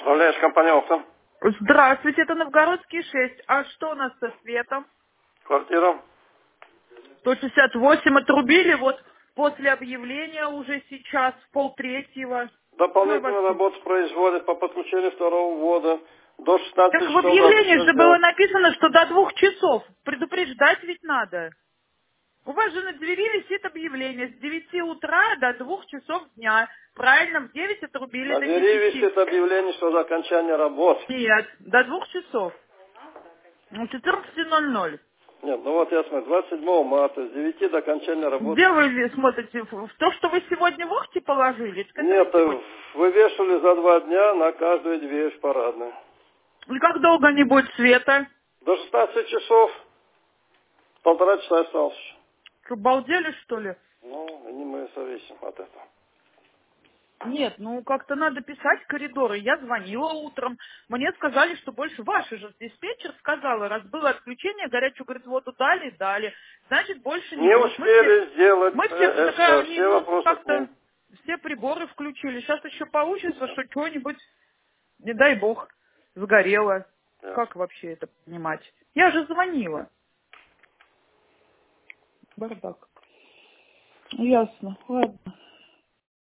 Управляешь компания «Оптом». Здравствуйте, это Новгородский 6. А что у нас со светом? Квартира. 168 отрубили вот после объявления уже сейчас, в 2:30. Ну, Дополнительную вообще. работу производят по подключению второго ввода до 16 Так в часов надо объявлении все же было сделать. написано, что до 2 часов. Предупреждать ведь надо. У вас же на двери висит объявление с 9 утра до 2 часов дня. Правильно, в 9 отрубили На до двери 10. висит объявление, что до окончания работ. Нет, до 2 часов. Ну, 14:00. Нет, ну вот я смотрю, 27 марта с 9 до окончания работ. Где вы смотрите? В то, что вы сегодня в Охте положили? Так это не Нет, сегодня. вывешивали за 2 дня на каждую дверь в парадную. И как долго не будет света? До 16 часов, 1,5 часа осталось еще. Что, балдели, что ли? Ну, и не мы зависим от этого. Нет, ну как-то надо писать в коридоры. Я звонила утром. Мне сказали, что больше ваша же диспетчер сказала, раз было отключение, горячую, говорит, воду дали. Значит, больше не Не будет. успели сделать Мы все, такая, они, все ну, вопросы к как-то ним. все приборы включили. Сейчас еще получится, что что-нибудь, не дай бог, сгорело. Ясно. Как вообще это понимать? Я же звонила. Бардак. Ясно. Ладно.